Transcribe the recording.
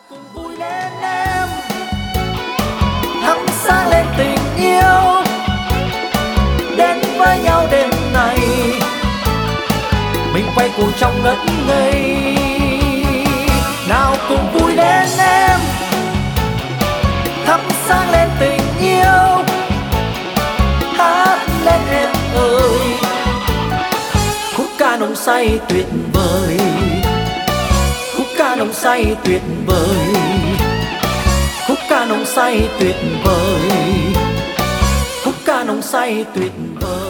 cùng vui lên em, thắp sáng lên tình yêu, đến với nhau đêm này, mình quay cuồng trong ngất ngây. Nào cùng vui lên em, thắp sáng lên tình yêu, hát lên em ơi, khúc ca nồng say tuyệt vời, khúc ca nồng say tuyệt vời, khúc ca nồng say tuyệt vời, khúc ca nồng say tuyệt vời.